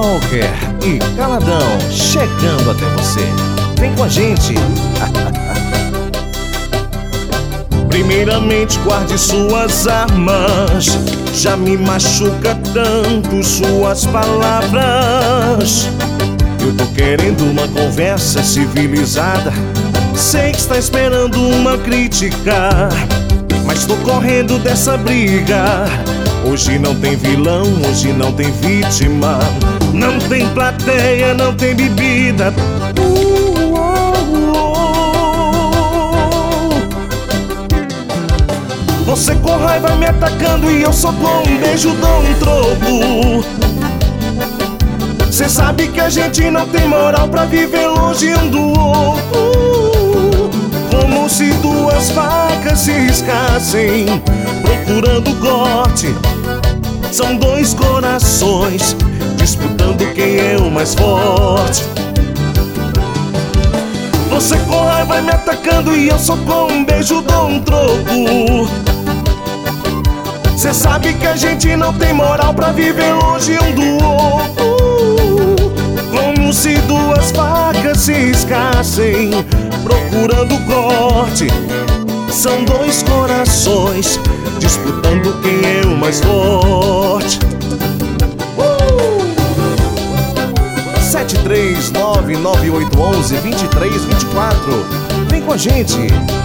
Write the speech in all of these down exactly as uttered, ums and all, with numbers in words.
Walker e Caladão chegando até você. Vem com a gente. Primeiramente guarde suas armas, já me machuca tanto suas palavras. Eu tô querendo uma conversa civilizada, sei que está esperando uma crítica, mas tô correndo dessa briga. Hoje não tem vilão, hoje não tem vítima, não tem plateia, não tem bebida. uh, oh, oh. Você com raiva me atacando e eu só com um beijo dou um troco. Cê sabe que a gente não tem moral pra viver longe um do outro, como se duas facas se riscassem procurando corte. São dois corações disputando quem é o mais forte. Você com raiva me atacando e eu só com um beijo dou um troco. Cê sabe que a gente não tem moral pra viver longe um do outro, como se duas facas se riscassem procurando corte. São dois corações disputando quem é o mais forte. uh! sete três nove nove oito um um dois três dois quatro. Vem com a gente.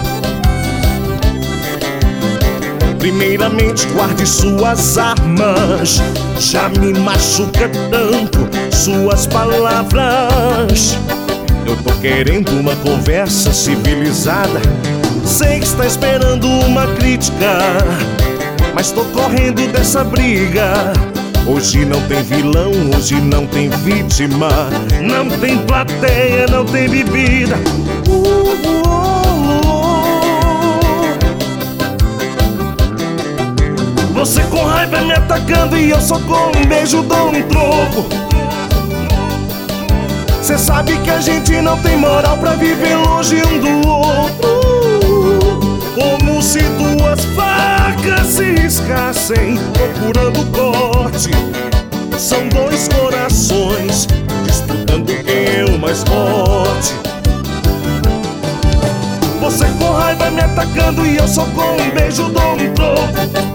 Primeiramente guarde suas armas, já me machuca tanto suas palavras. Eu tô querendo uma conversa civilizada, sei que está esperando uma crítica, mas tô correndo dessa briga. Hoje não tem vilão, hoje não tem vítima, não tem plateia, não tem bebida. uh, uh, uh, uh. Você com raiva me atacando e eu só com um beijo dou um troco. Cê sabe que a gente não tem moral pra viver longe um do outro, como se duas facas se riscassem procurando corte. São dois corações disputando quem é o mais forte. Você com raiva me atacando e eu só com um beijo dou um troco.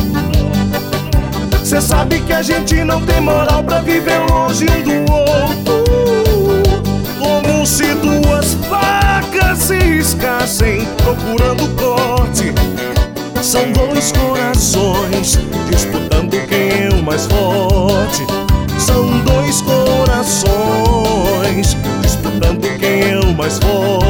Cê sabe que a gente não tem moral pra viver longe um do outro, como se duas facas se riscassem procurando corte. São dois corações disputando quem é o mais forte. São dois corações disputando quem é o mais forte.